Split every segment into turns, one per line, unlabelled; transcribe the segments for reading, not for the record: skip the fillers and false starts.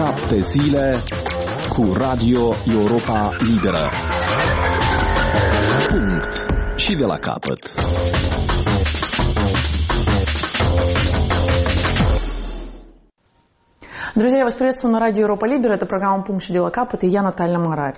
7 zile cu Radio Europa Liberă. Punct. Și de la capăt.
Друзья, я вас приветствую на радио Европа Либера. Это программа «Пункт и дела капот», и я Наталья Марарь.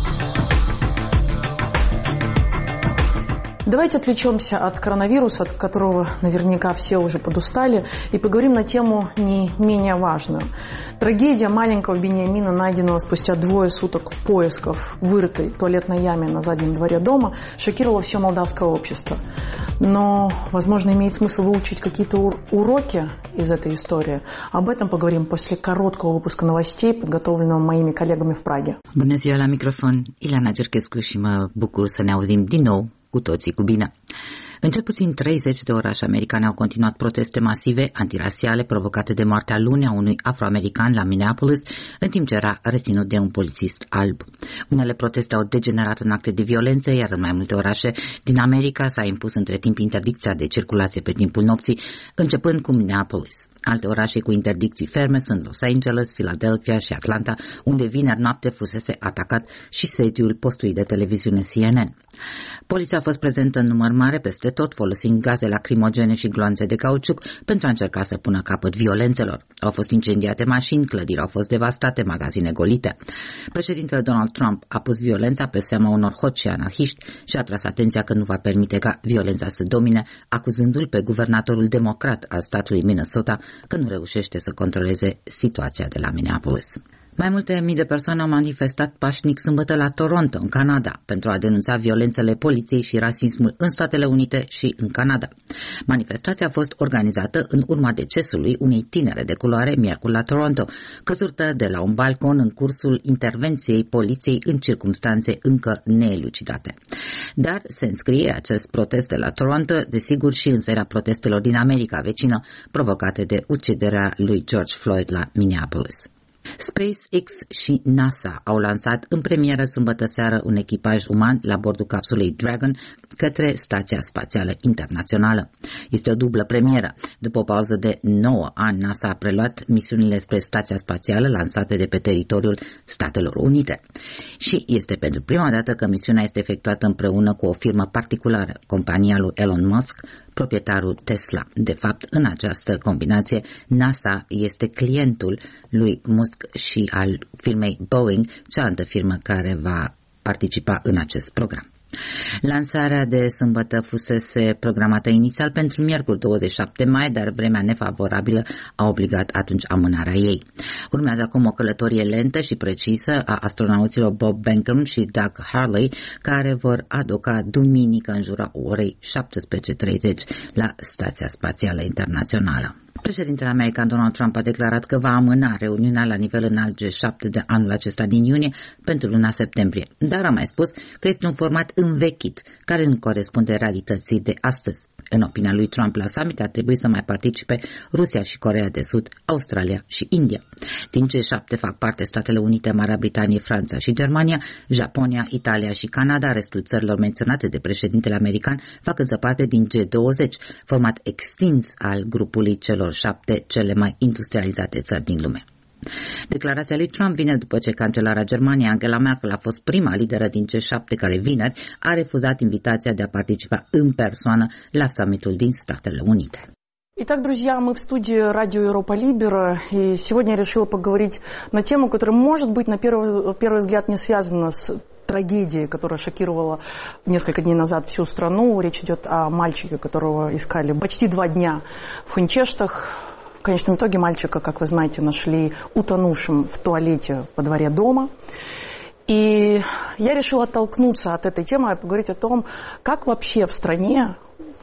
Давайте отвлечемся от коронавируса, от которого наверняка все уже подустали, и поговорим на тему не менее важную. Трагедия маленького Бениамина, найденного спустя 2 суток поисков в вырытой туалетной яме на заднем дворе дома, шокировала все молдавское общество. Но, возможно, имеет смысл выучить какие-то уроки из этой истории. Об этом поговорим после короткого выпуска новостей, подготовленного моими коллегами в Праге.
Bună ziua, la microfon, Ileana Gerchescu și mă bucur să ne auzim din nou cu toții cu bine. În cel puțin 30 de orașe americane au continuat proteste masive antirasiale provocate de moartea luni a unui afroamerican la Minneapolis, în timp ce era reținut de un polițist alb. Unele proteste au degenerat în acte de violență, iar în mai multe orașe din America s-a impus între timp interdicția de circulație pe timpul nopții, începând cu Minneapolis. Alte orașe cu interdicții ferme sunt Los Angeles, Philadelphia și Atlanta, unde vineri noapte fusese atacat și sediul postului de televiziune CNN. Poliția a fost prezentă în număr mare peste tot, folosind gaze lacrimogene și gloanțe de cauciuc pentru a încerca să pună capăt violențelor. Au fost incendiate mașini, clădiri au fost devastate, magazine golite. Președintele Donald Trump a pus violența pe seama unor hoți și anarhiști și a tras atenția că nu va permite ca violența să domine, acuzându-l pe guvernatorul democrat al statului Minnesota că nu reușește să controleze situația de la Minneapolis. Mai multe mii de persoane au manifestat pașnic sâmbătă la Toronto, în Canada, pentru a denunța violențele poliției și rasismul în Statele Unite și în Canada. Manifestația a fost organizată în urma decesului unei tinere de culoare miercuri la Toronto, căzută de la un balcon în cursul intervenției poliției în circumstanțe încă neelucidate. Dar se înscrie acest protest de la Toronto, desigur, și în seria protestelor din America vecină, provocate de uciderea lui George Floyd la Minneapolis. SpaceX și NASA au lansat în premieră sâmbătă seară un echipaj uman la bordul capsulei Dragon către Stația Spațială Internațională. Este o dublă premieră. După o pauză de 9 ani, NASA a preluat misiunile spre Stația Spațială lansate de pe teritoriul Statelor Unite. Și este pentru prima dată că misiunea este efectuată împreună cu o firmă particulară, compania lui Elon Musk, proprietarul Tesla. De fapt, în această combinație, NASA este clientul lui Musk și al firmei Boeing, cealaltă firmă care va participa în acest program. Lansarea de sâmbătă fusese programată inițial pentru miercuri 27 mai, dar vremea nefavorabilă a obligat atunci amânarea ei. Urmează acum o călătorie lentă și precisă a astronauților Bob Behnken și Doug Hurley, care vor adoca duminică în jurul orei 17:30 la Stația Spațială Internațională. Președintele american Donald Trump a declarat că va amâna reuniunea la nivel înalt G7 de anul acesta din iunie pentru luna septembrie, dar a mai spus că este un format învechit care nu corespunde realității de astăzi. În opinia lui Trump, la summit ar trebui să mai participe Rusia și Coreea de Sud, Australia și India. Din G7 fac parte Statele Unite, Marea Britanie, Franța și Germania, Japonia, Italia și Canada. Restul țărilor menționate de președintele american fac însă parte din G20, format extins al grupului celor 7 cele mai industrializate țări din lume. Declarația lui Trump vine după ce cancelara Germaniei Angela Merkel a fost prima lideră din G7 care vineri a refuzat invitația de a participa în persoană la summitul din Statele Unite.
Итак, друзья, мы в студии радио Европа Либера, и сегодня я решила поговорить на тему, которая, может быть, на первый взгляд не связана с трагедией, которая шокировала несколько дней назад всю страну. Речь идет о мальчике, которого искали почти 2 дня в Хинчештах. В конечном итоге мальчика, как вы знаете, нашли утонувшим в туалете во дворе дома. И я решила оттолкнуться от этой темы и поговорить о том, как вообще в стране,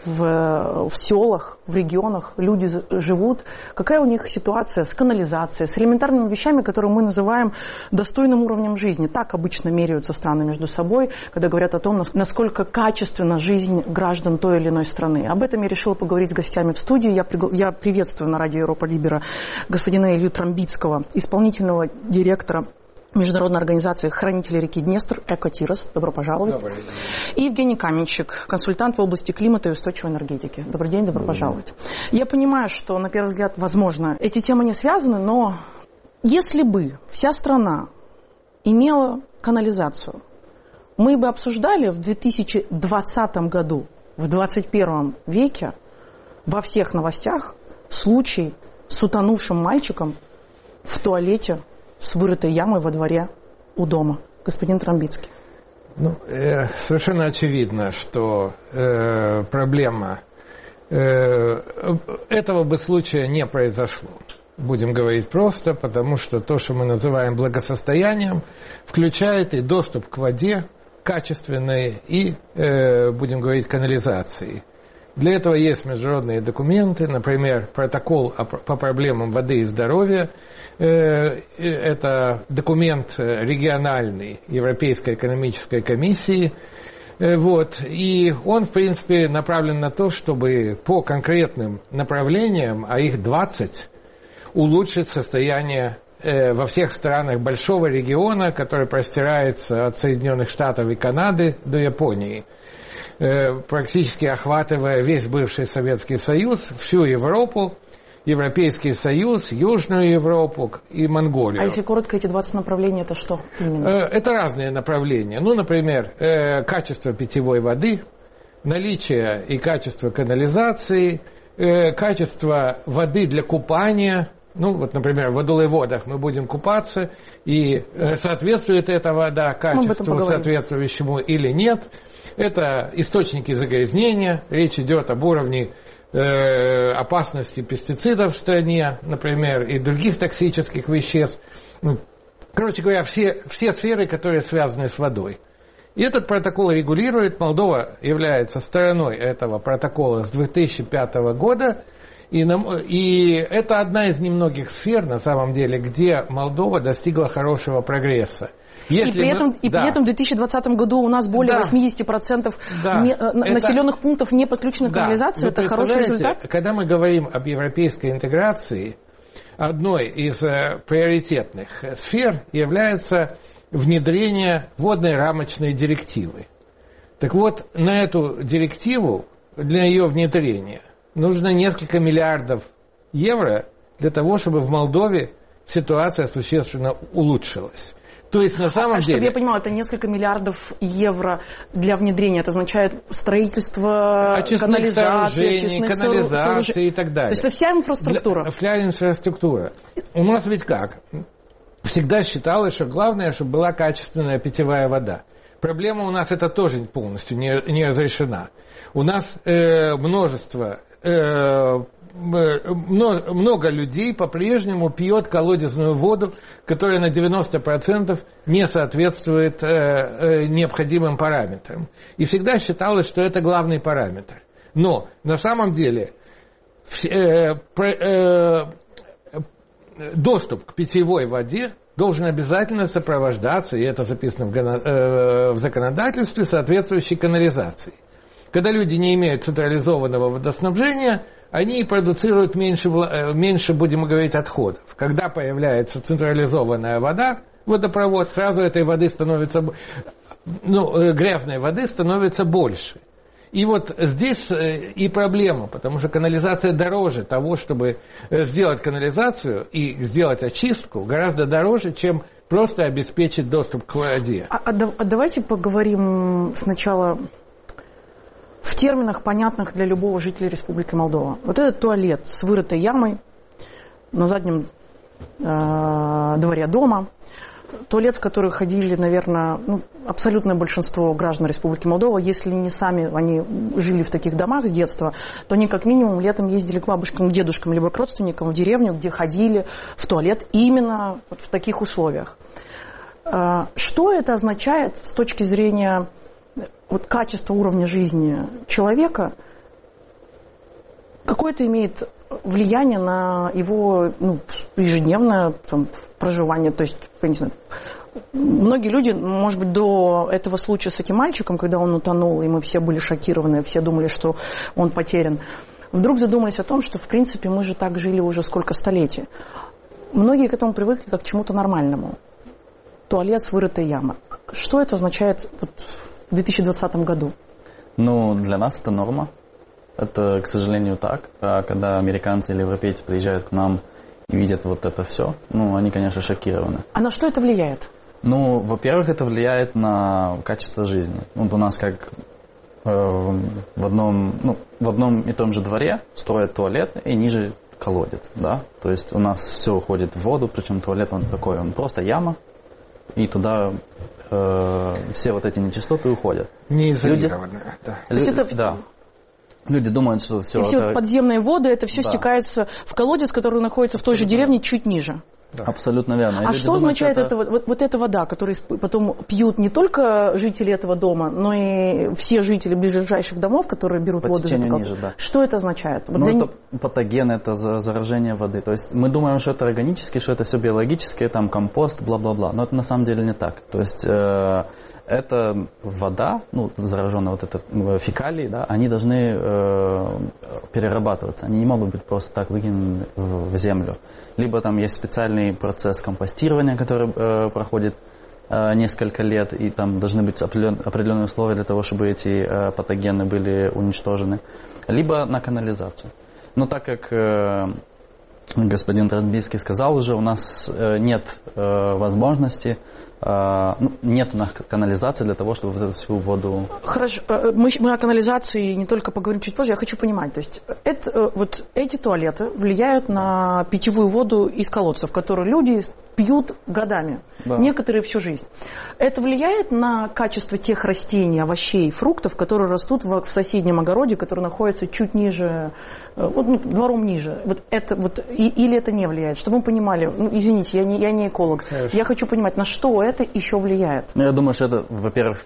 в селах, в регионах люди живут, какая у них ситуация с канализацией, с элементарными вещами, которые мы называем достойным уровнем жизни. Так обычно меряются страны между собой, когда говорят о том, насколько качественна жизнь граждан той или иной страны. Об этом я решила поговорить с гостями в студии. Я приветствую на радио Европа Либера господина Илью Трамбицкого, исполнительного директора Международной организации «Хранители реки Днестр» «Экотирос». Добро пожаловать.
Добрый день.
И Евгений Каменщик, консультант в области климата и устойчивой энергетики. Добрый день, добро пожаловать. Я понимаю, что, на первый взгляд, возможно, эти темы не связаны, но Если бы вся страна имела канализацию, мы бы обсуждали в 2020 году, в 21 веке, во всех новостях случай с утонувшим мальчиком в туалете с вырытой ямой во дворе у дома. Господин Тромбицкий.
Совершенно очевидно, что проблема этого бы случая не произошло. Будем говорить просто, потому что то, что мы называем благосостоянием, включает и доступ к воде качественной и, будем говорить, канализации. Для этого есть международные документы, например, протокол по проблемам воды и здоровья. Это документ региональный Европейской экономической комиссии. И он, в принципе, направлен на то, чтобы по конкретным направлениям, а их 20, улучшить состояние во всех странах большого региона, который простирается от Соединенных Штатов и Канады до Японии, практически охватывая весь бывший Советский Союз, всю Европу, Европейский Союз, Южную Европу и Монголию.
А если коротко, эти 20 направлений, это что именно?
Это разные направления. Например, качество питьевой воды, наличие и качество канализации, качество воды для купания. Например, в водолейводах мы будем купаться, и соответствует эта вода качеству соответствующему или нет. Это источники загрязнения. Речь идет об уровне опасности пестицидов в стране, например, и других токсических веществ. Короче говоря, все сферы, которые связаны с водой. И этот протокол регулирует. Молдова является стороной этого протокола с 2005 года. И это одна из немногих сфер, на самом деле, где Молдова достигла хорошего прогресса.
При этом в 2020 году у нас более 80% населенных пунктов не подключены к канализации. Это хороший результат?
Когда мы говорим об европейской интеграции, одной из приоритетных сфер является внедрение водной рамочной директивы. Так вот, на эту директиву, для ее внедрения, нужно несколько миллиардов евро для того, чтобы в Молдове ситуация существенно улучшилась. То есть на самом деле...
Чтобы я понимала, это несколько миллиардов евро для внедрения. Это означает строительство канализации, очистных
канализации и так далее.
То есть это вся инфраструктура.
Вся инфраструктура. У нас ведь как? Всегда считалось, что главное, чтобы была качественная питьевая вода. Проблема у нас это тоже полностью не разрешена. У нас много людей по-прежнему пьет колодезную воду, которая на 90% не соответствует необходимым параметрам. И всегда считалось, что это главный параметр. Но на самом деле доступ к питьевой воде должен обязательно сопровождаться, и это записано в законодательстве, соответствующей канализацией. Когда люди не имеют централизованного водоснабжения, они продуцируют меньше, будем говорить, отходов. Когда появляется централизованная вода, водопровод, сразу этой воды становится, грязной воды становится больше. И вот здесь и проблема, потому что канализация дороже того, чтобы сделать канализацию и сделать очистку, гораздо дороже, чем просто обеспечить доступ к воде.
Давайте поговорим сначала в терминах, понятных для любого жителя Республики Молдова. Вот этот туалет с вырытой ямой на заднем дворе дома. Туалет, в который ходили, наверное, абсолютное большинство граждан Республики Молдова. Если не сами они жили в таких домах с детства, то они как минимум летом ездили к бабушкам, к дедушкам, либо к родственникам в деревню, где ходили в туалет именно вот в таких условиях. Что это означает с точки зрения качества уровня жизни человека? Какое это имеет влияние на его ежедневное проживание? То есть, я не знаю, многие люди, может быть, до этого случая с этим мальчиком, когда он утонул, и мы все были шокированы, все думали, что он потерян, вдруг задумались о том, что, в принципе, мы же так жили уже сколько столетий. Многие к этому привыкли как к чему-то нормальному. Туалет с вырытой ямой. Что это означает в 2020 году?
Для нас это норма. Это, к сожалению, так. А когда американцы или европейцы приезжают к нам и видят вот это все, ну, они, конечно, шокированы.
А на что это влияет?
Ну, во-первых, это влияет на качество жизни. Вот у нас как в одном и том же дворе строят туалет и ниже колодец, да? То есть у нас все уходит в воду, причем туалет он такой, он просто яма, и туда все вот эти нечистоты уходят.
Не изолированно, да.
То есть это...
Да. Люди думают, что все...
И все
это...
подземные воды, это все
да.
стекается в колодец, который находится в той же деревне чуть ниже.
Да. Абсолютно верно.
А что означает вот эта вода, которую потом пьют не только жители этого дома, но и все жители ближайших домов, которые берут воду из этого колодца? Ниже, да. Что это означает? Вот
это патоген, это заражение воды. То есть мы думаем, что это органически, что это все биологическое, там компост, бла-бла-бла. Но это на самом деле не так. То есть это вода, ну, зараженная вот это фекалии, да, они должны перерабатываться. Они не могут быть просто так выкинуты в землю. Либо там есть специальный процесс компостирования, который проходит несколько лет, и там должны быть определенные условия для того, чтобы эти патогены были уничтожены. Либо на канализацию. Но так как господин Транбийский сказал уже, у нас нет возможности, нет канализации для того, чтобы вот эту всю воду...
Хорошо, мы о канализации не только поговорим чуть позже, я хочу понимать, то есть вот эти туалеты влияют на питьевую воду из колодцев, которые люди пьют годами, да. Некоторые всю жизнь. Это влияет на качество тех растений, овощей, фруктов, которые растут в соседнем огороде, который находится чуть ниже, двором ниже. Вот это или это не влияет? Чтобы мы понимали, извините, я не эколог. Конечно. Я хочу понимать, на что это еще влияет?
Я думаю, что это, во-первых,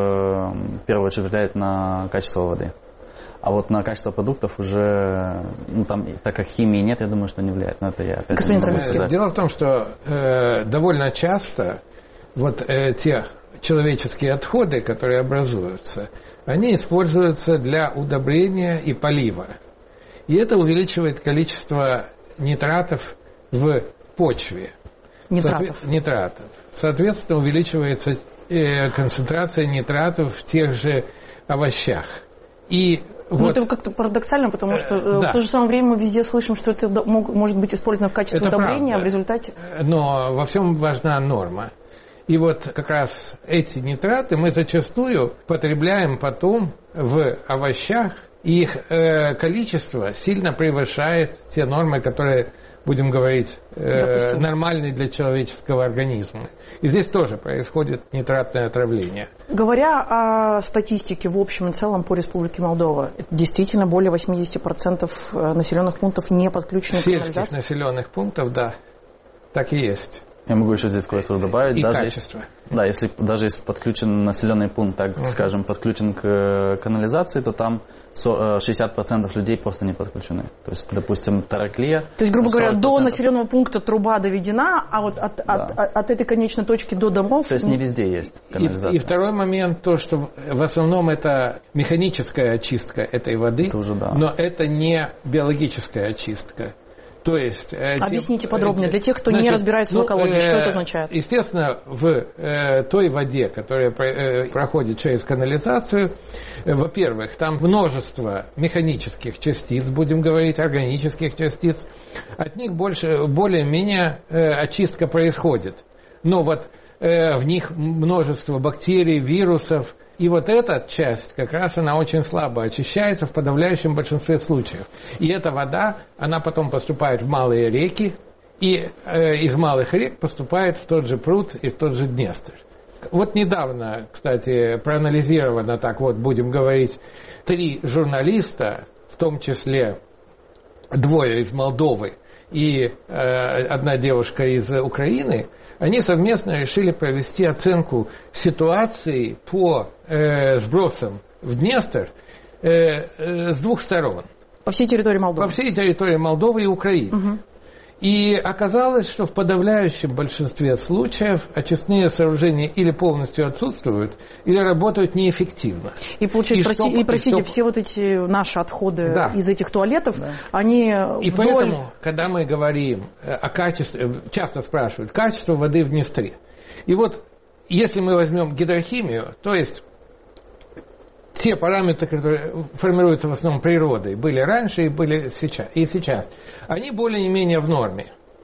в первую очередь влияет на качество воды. А вот на качество продуктов уже, там, так как химии нет, я думаю, что не влияет. Но это я опять не могу сказать.
Дело в том, что довольно часто вот те человеческие отходы, которые образуются, они используются для удобрения и полива. И это увеличивает количество нитратов в почве. Нитратов. Соответственно, увеличивается концентрация нитратов в тех же овощах. И вот.
Это как-то парадоксально, потому что в то же самое время мы везде слышим, что это может быть использовано в качестве удобрения, а в результате...
Но во всем важна норма. И вот как раз эти нитраты мы зачастую потребляем потом в овощах, и их количество сильно превышает те нормы, которые, будем говорить, нормальные для человеческого организма. И здесь тоже происходит нитратное отравление.
Говоря о статистике в общем и целом по Республике Молдова, действительно более 80% населенных пунктов не подключены к канализации?
Сельских населенных пунктов, да, так и есть.
Я могу еще здесь кое-что добавить.
И качество.
Если подключен населенный пункт, так скажем, подключен к канализации, то там 60% людей просто не подключены. То есть, допустим, Тараклия...
То есть, грубо говоря, до населенного пункта труба доведена, а вот от этой конечной точки до домов...
То есть не везде есть канализация.
И второй момент, то, что в основном это механическая очистка этой воды, это уже, да. Но это не биологическая очистка. То есть,
объясните подробнее, для тех, кто не разбирается в экологии, что это означает?
Естественно, в той воде, которая проходит через канализацию, во-первых, там множество механических частиц, будем говорить, органических частиц, от них более-менее очистка происходит. Но вот в них множество бактерий, вирусов, и вот эта часть, как раз она очень слабо очищается в подавляющем большинстве случаев. И эта вода, она потом поступает в малые реки, и из малых рек поступает в тот же пруд и в тот же Днестр. Вот недавно, кстати, проанализировано, так вот будем говорить, 3 журналиста, в том числе 2 из Молдовы и 1 девушка из Украины, они совместно решили провести оценку ситуации по сбросам в Днестр с 2 сторон.
По всей территории Молдовы?
По всей территории Молдовы и Украины. Угу. И оказалось, что в подавляющем большинстве случаев очистные сооружения или полностью отсутствуют, или работают неэффективно.
И получается, простите, все вот эти наши отходы из этих туалетов, они
И поэтому, когда мы говорим о качестве, часто спрашивают, качество воды в Днестре. И вот, если мы возьмем гидрохимию, то есть те параметры, которые формируются в основном природой, были раньше и были сейчас, они более-менее в норме.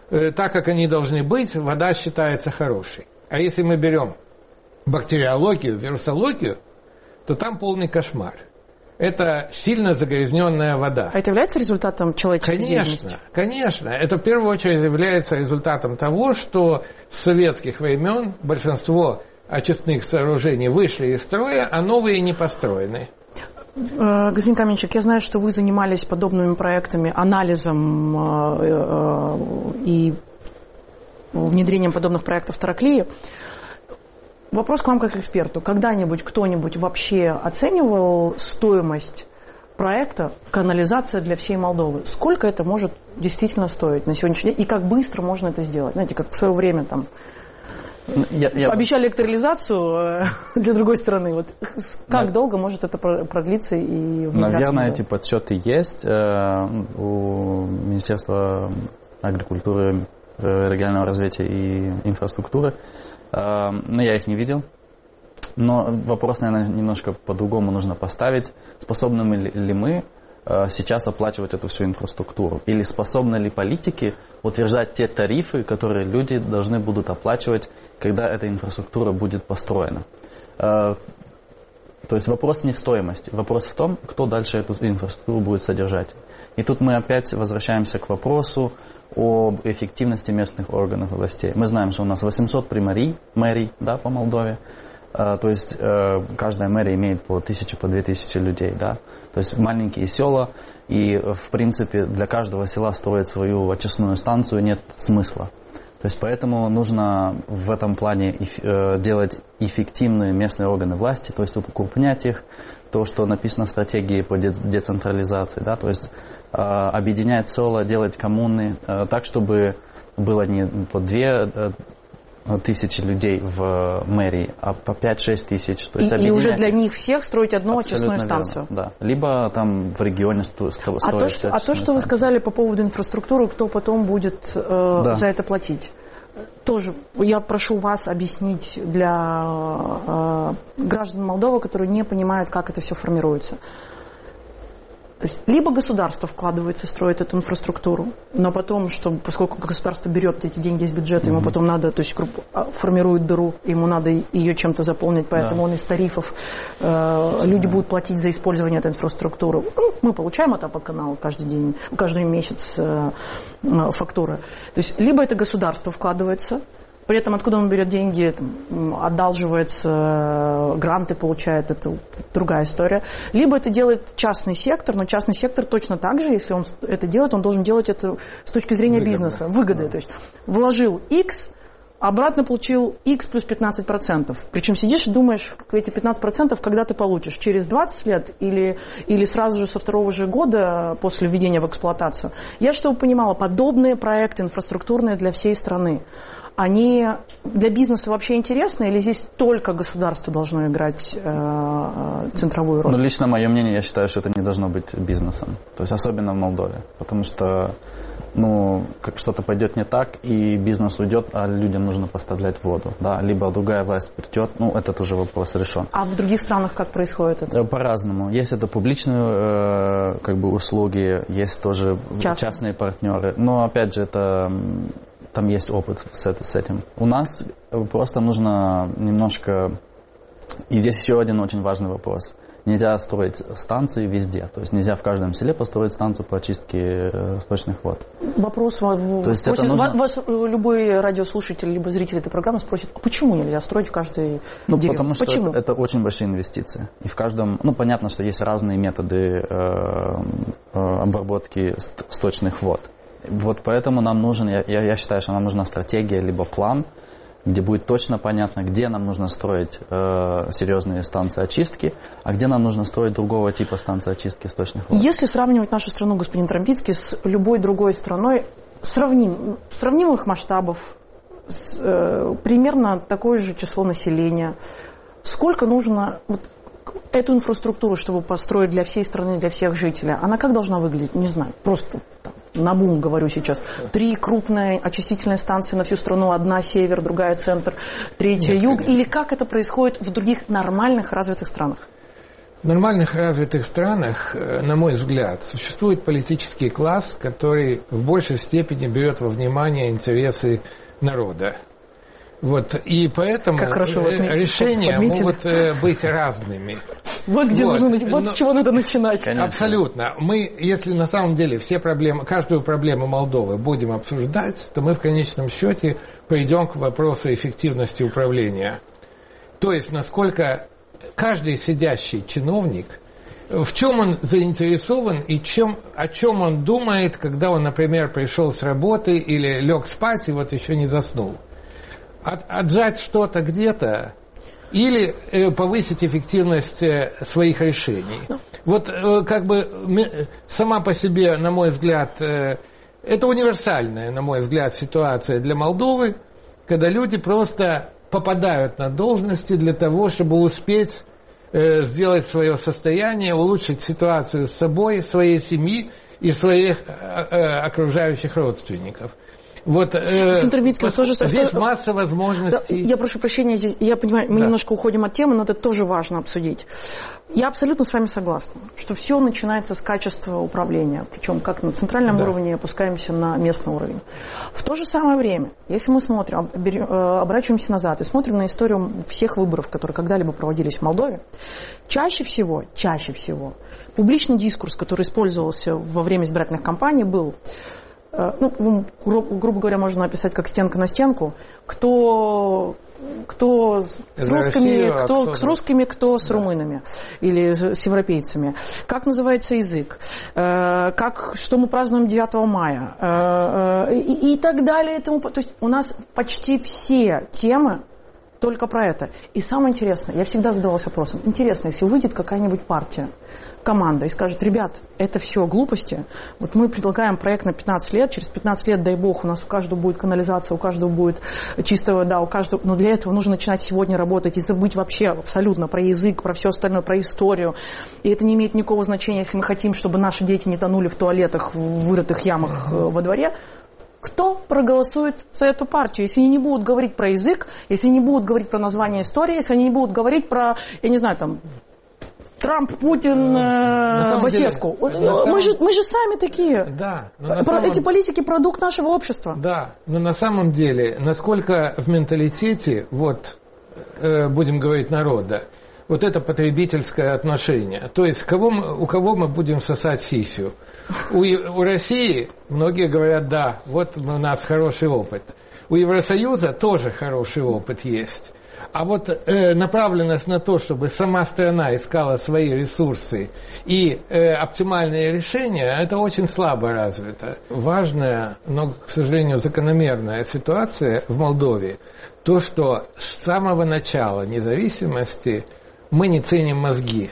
так, как они должны быть, вода считается хорошей. А если мы берем бактериологию, вирусологию, то там полный кошмар. Это сильно загрязненная вода.
А это является результатом человеческой деятельности?
Конечно. Это в первую очередь является результатом того, что с советских времен большинство очистных сооружений вышли из строя, а новые не построены.
Господин Каменщик, я знаю, что вы занимались подобными проектами, анализом и внедрением подобных проектов в Тараклии. Вопрос к вам как эксперту. Когда-нибудь кто-нибудь вообще оценивал стоимость проекта «Канализация для всей Молдовы»? Сколько это может действительно стоить на сегодняшний день? И как быстро можно это сделать? Знаете, как в свое время там обещали электролизацию для другой страны. Вот как долго может это продлиться и внедряться?
Наверное, эти подсчеты есть у Министерства агрикультуры, регионального развития и инфраструктуры. Но я их не видел. Но вопрос, наверное, немножко по-другому нужно поставить. Способны ли мы сейчас оплачивать эту всю инфраструктуру? Или способны ли политики утверждать те тарифы, которые люди должны будут оплачивать, когда эта инфраструктура будет построена? То есть вопрос не в стоимости, вопрос в том, кто дальше эту инфраструктуру будет содержать. И тут мы опять возвращаемся к вопросу об эффективности местных органов властей. Мы знаем, что у нас 800 мэрий, да, по Молдове. То есть каждая мэрия имеет по 1000, по 2000 людей, да. То есть маленькие села, и в принципе для каждого села строить свою очистную станцию нет смысла. То есть поэтому нужно в этом плане делать эффективные местные органы власти, то есть укрупнять их, то, что написано в стратегии по децентрализации, да, то есть объединять села, делать коммуны так, чтобы было не по 2000 людей в мэрии, а по 5-6 тысяч. То есть
и уже для них всех строить одну очистную станцию.
Да. Либо там в регионе строить.
А то, что вы сказали по поводу инфраструктуры, кто потом будет за это платить? Тоже я прошу вас объяснить для граждан Молдовы, которые не понимают, как это все формируется. То есть либо государство вкладывается, строит эту инфраструктуру, но потом, поскольку государство берет эти деньги из бюджета, ему потом надо, то есть формирует дыру, ему надо ее чем-то заполнить, поэтому он из тарифов, люди будут платить за использование этой инфраструктуры. Мы получаем это по каналу каждый день, каждый месяц фактуры. То есть либо это государство вкладывается, при этом откуда он берет деньги, одалживается, гранты получает, это другая история. Либо это делает частный сектор, но частный сектор точно так же, если он это делает, он должен делать это с точки зрения бизнеса, выгоды. Да. То есть вложил X, обратно получил X плюс 15%. Причем сидишь и думаешь, эти 15% когда ты получишь? Через 20 лет или сразу же со второго же года после введения в эксплуатацию? Я чтобы понимала, подобные проекты инфраструктурные для всей страны, они для бизнеса вообще интересны, или здесь только государство должно играть центровую роль?
Ну, лично мое мнение, я считаю, что это не должно быть бизнесом. То есть особенно в Молдове. Потому что как что-то пойдет не так, и бизнес уйдет, а людям нужно поставлять воду. Да? Либо другая власть придет, этот уже вопрос решен.
А в других странах как происходит это?
По-разному. Есть это публичные услуги, есть тоже частные партнеры. Но опять же, там есть опыт с этим. У нас просто нужно немножко... И здесь еще один очень важный вопрос. Нельзя строить станции везде. То есть нельзя в каждом селе построить станцию по очистке сточных вод.
Вопрос вас любой радиослушатель либо зритель этой программы спросит, а почему нельзя строить в каждой деревне?
Потому что это очень большие инвестиции. И в каждом... понятно, что есть разные методы обработки сточных вод. Вот поэтому нам нужен, я считаю, что нам нужна стратегия, либо план, где будет точно понятно, где нам нужно строить серьезные станции очистки, а где нам нужно строить другого типа станции очистки сточных вод.
Если сравнивать нашу страну, господин Трампицкий, с любой другой страной сравнимых масштабов, примерно такое же число населения, сколько нужно... эту инфраструктуру, чтобы построить для всей страны, для всех жителей, она как должна выглядеть? Не знаю, просто набум говорю сейчас. 3 крупные очистительные станции на всю страну, одна север, другая центр, третья юг. Или как это происходит в других нормальных развитых странах?
В нормальных развитых странах, на мой взгляд, существует политический класс, который в большей степени берет во внимание интересы народа. Вот, и поэтому решения могут быть разными.
Вот где нужно, вот с чего надо начинать.
Конечно.
Абсолютно. Мы, если на самом деле все проблемы, каждую проблему Молдовы будем обсуждать, то мы в конечном счете придем к вопросу эффективности управления. То есть, насколько каждый сидящий чиновник, в чем он заинтересован и о чем он думает, когда он, например, пришел с работы или лег спать и вот еще не заснул. Отжать что-то где-то или повысить эффективность своих решений. Вот как бы сама по себе, на мой взгляд, это универсальная, на мой взгляд, ситуация для Молдовы, когда люди просто попадают на должности для того, чтобы успеть сделать свое состояние, улучшить ситуацию с собой, своей семьи и своих окружающих родственников. Вот здесь масса возможностей.
Я прошу прощения, я понимаю, мы немножко уходим от темы, но это тоже важно обсудить. Я абсолютно с вами согласна, что все начинается с качества управления, причем как на центральном уровне, опускаемся на местный уровень. В то же самое время, если мы смотрим, оборачиваемся назад и смотрим на историю всех выборов, которые когда-либо проводились в Молдове, чаще всего, публичный дискурс, который использовался во время избирательных кампаний, был... грубо говоря, можно описать как стенка на стенку. Кто с русскими, кто с румынами или с европейцами. Как называется язык. Что мы празднуем 9 мая. И так далее. То есть у нас почти все темы только про это. И самое интересное, я всегда задавалась вопросом, интересно, если выйдет какая-нибудь партия, команда и скажет, ребят, это все глупости, вот мы предлагаем проект на 15 лет, через 15 лет, дай бог, у нас у каждого будет канализация, у каждого будет чистая вода, у каждого, но для этого нужно начинать сегодня работать и забыть вообще абсолютно про язык, про все остальное, про историю, и это не имеет никакого значения, если мы хотим, чтобы наши дети не тонули в туалетах, в вырытых ямах во дворе. Кто проголосует за эту партию, если они не будут говорить про язык, если они не будут говорить про название истории, если они не будут говорить про, я не знаю, там, Трамп, Путин, Басеску. Мы же сами такие.
Да.
Эти политики продукт нашего общества.
Да, но на самом деле, насколько в менталитете, будем говорить, народа, вот это потребительское отношение. То есть у кого мы будем сосать сисю? У России многие говорят, да, вот у нас хороший опыт. У Евросоюза тоже хороший опыт есть. А вот направленность на то, чтобы сама страна искала свои ресурсы и оптимальные решения, это очень слабо развито. Важная, но, к сожалению, закономерная ситуация в Молдове, то, что с самого начала независимости мы не ценим мозги.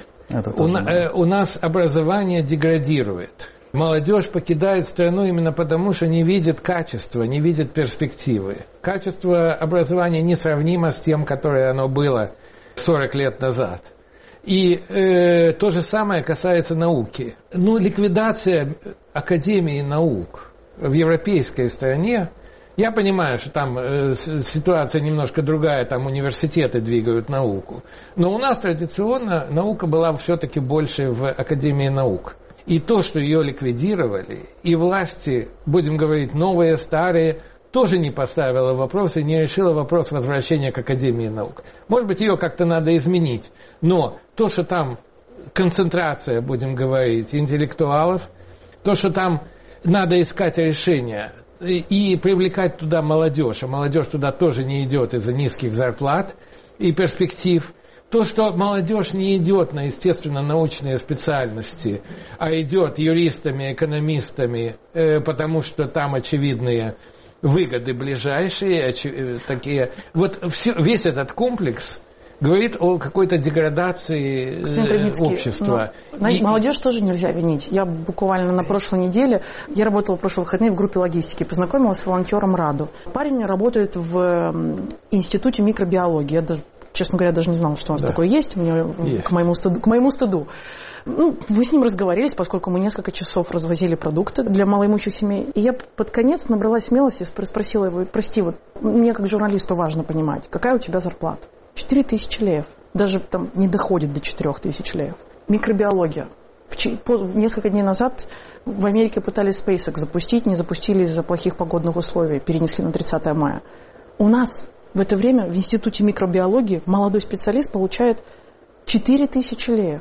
У нас образование деградирует. Молодежь покидает страну именно потому, что не видит качества, не видит перспективы. Качество образования несравнимо с тем, которое оно было 40 лет назад. И то же самое касается науки. Ликвидация Академии наук в европейской стране, я понимаю, что там ситуация немножко другая, там университеты двигают науку. Но у нас традиционно наука была все-таки больше в Академии наук. И то, что ее ликвидировали, и власти, будем говорить, новые, старые, тоже не поставила вопрос и не решила вопрос возвращения к Академии наук. Может быть, ее как-то надо изменить. Но то, что там концентрация, будем говорить, интеллектуалов, то, что там надо искать решения и привлекать туда молодежь, а молодежь туда тоже не идет из-за низких зарплат и перспектив. То, что молодежь не идет на естественно-научные специальности, а идет юристами, экономистами, потому что там очевидные выгоды ближайшие, такие. Вот весь этот комплекс говорит о какой-то деградации общества.
Молодежь тоже нельзя винить. Я буквально на прошлой неделе, я работала в прошлые выходные в группе логистики, познакомилась с волонтером Раду. Парень работает в Институте микробиологии. Я честно говоря, даже не знала, что у нас такое есть. У меня есть. К моему стыду. Мы с ним разговорились, поскольку мы несколько часов развозили продукты для малоимущих семей. И я под конец набралась смелости и спросила его, прости, мне как журналисту важно понимать, какая у тебя зарплата? 4000 леев. Даже там не доходит до 4000 леев. Микробиология. Несколько дней назад в Америке пытались SpaceX запустить, не запустили из-за плохих погодных условий, перенесли на 30 мая. У нас в это время в Институте микробиологии молодой специалист получает 4000 леев.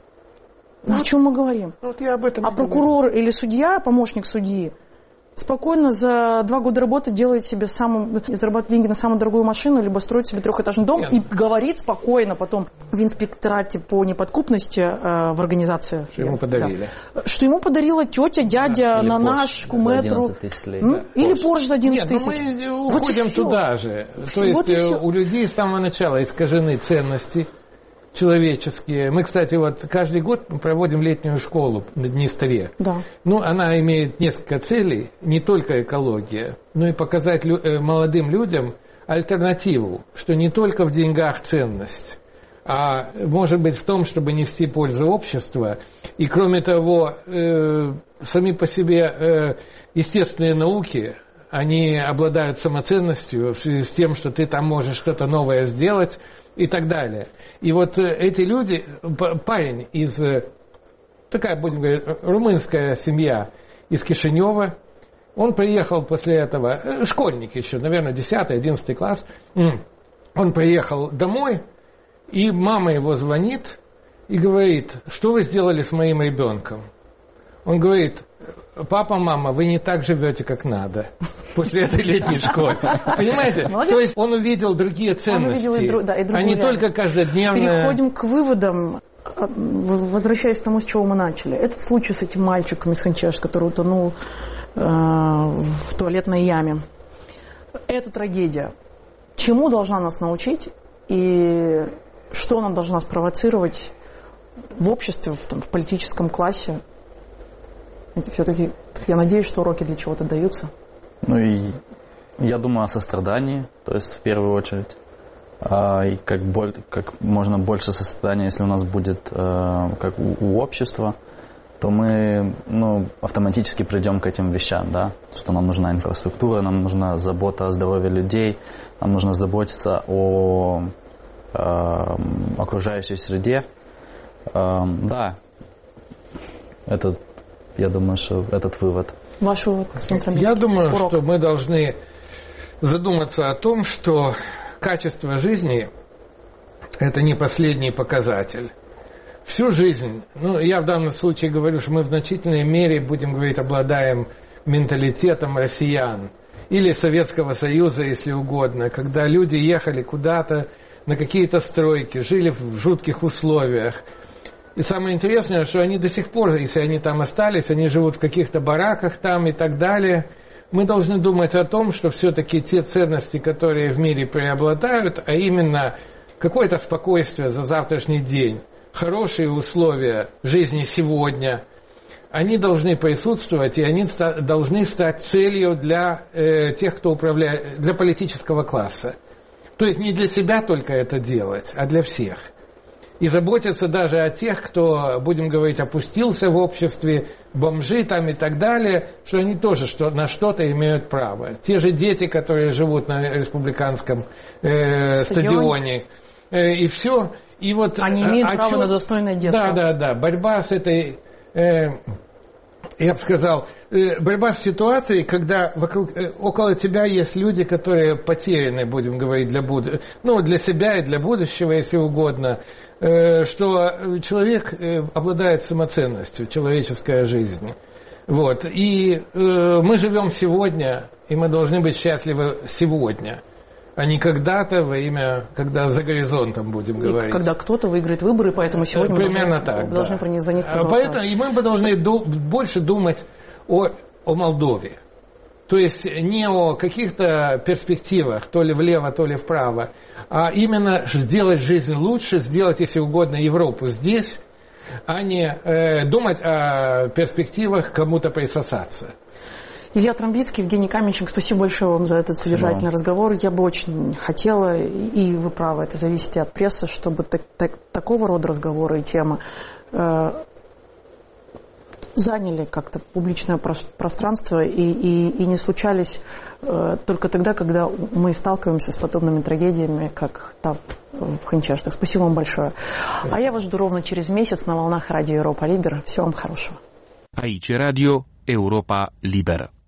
О чем мы говорим?
Вот я об этом
прокурор или судья, помощник судьи, спокойно за 2 года работы делает себе зарабатывает деньги на самую дорогую машину, либо строит себе 3-этажный дом и говорит спокойно потом в инспекторате по неподкупности в организации.
Что ему подарили.
Да, что ему подарила тетя, дядя,
или
наш, куметру. Или Порш за 11 тысяч.
Мы уходим туда же. То есть у людей с самого начала искажены ценности человеческие. Мы, кстати, каждый год проводим летнюю школу на Днестре.
Да.
Она имеет несколько целей, не только экология, но и показать молодым людям альтернативу, что не только в деньгах ценность, а может быть в том, чтобы нести пользу обществу. И кроме того, сами по себе естественные науки, они обладают самоценностью в связи с тем, что ты там можешь что-то новое сделать, и так далее. И эти люди, парень из, такая, будем говорить, румынская семья из Кишинева, он приехал после этого, школьник еще, наверное, 10-11 класс, он приехал домой, и мама его звонит и говорит: что вы сделали с моим ребенком? Он говорит: папа, мама, вы не так живете, как надо после этой летней школы. Понимаете? То есть он увидел другие ценности, а не только каждодневные.
Переходим к выводам, возвращаясь к тому, с чего мы начали. Этот случай с этим мальчиком из Ханчеш, который утонул в туалетной яме. Это трагедия. Чему должна нас научить и что она должна спровоцировать в обществе, в политическом классе? Все-таки я надеюсь, что уроки для чего-то даются.
И я думаю о сострадании, то есть в первую очередь. И как можно больше сострадания, если у нас будет как у общества, то мы автоматически придем к этим вещам, да? Что нам нужна инфраструктура, нам нужна забота о здоровье людей, нам нужно заботиться о окружающей среде. Да, я думаю, что этот вывод.
Ваш вывод, господин Трамбицкий?
Я думаю, что мы должны задуматься о том, что качество жизни – это не последний показатель. Всю жизнь, я в данном случае говорю, что мы в значительной мере, будем говорить, обладаем менталитетом россиян или Советского Союза, если угодно, когда люди ехали куда-то на какие-то стройки, жили в жутких условиях. И самое интересное, что они до сих пор, если они там остались, они живут в каких-то бараках там и так далее. Мы должны думать о том, что все-таки те ценности, которые в мире преобладают, а именно какое-то спокойствие за завтрашний день, хорошие условия жизни сегодня, они должны присутствовать, и они должны стать целью для тех, кто управляет, для политического класса. То есть не для себя только это делать, а для всех. И заботиться даже о тех, кто, будем говорить, опустился в обществе, бомжи там и так далее, что они тоже на что-то имеют право. Те же дети, которые живут на республиканском стадионе, и все. И
они имеют право на достойное детство.
Да. Борьба с этой, я бы сказал, борьба с ситуацией, когда около тебя есть люди, которые потеряны, будем говорить, для себя и для будущего, если угодно, что человек обладает самоценностью, человеческая жизнь. И мы живем сегодня, и мы должны быть счастливы сегодня, а не когда-то когда за горизонтом, будем говорить.
Когда кто-то выиграет выборы, поэтому сегодня
мы
должны за них проголосовать.
Поэтому и мы должны больше думать о Молдове. То есть не о каких-то перспективах, то ли влево, то ли вправо, а именно сделать жизнь лучше, сделать, если угодно, Европу здесь, а не думать о перспективах кому-то присосаться.
Илья Трамбицкий, Евгений Каменщик, спасибо большое вам за этот содержательный разговор. Я бы очень хотела, и вы правы, это зависит и от прессы, чтобы такого рода разговоры и темы заняли как-то публичное пространство и не случались только тогда, когда мы сталкиваемся с подобными трагедиями, как та в Ханчаштах. Спасибо вам большое. А я вас жду ровно через месяц на волнах радио Европа Либер. Всего вам хорошего.
Aici Radio Europa Liberă.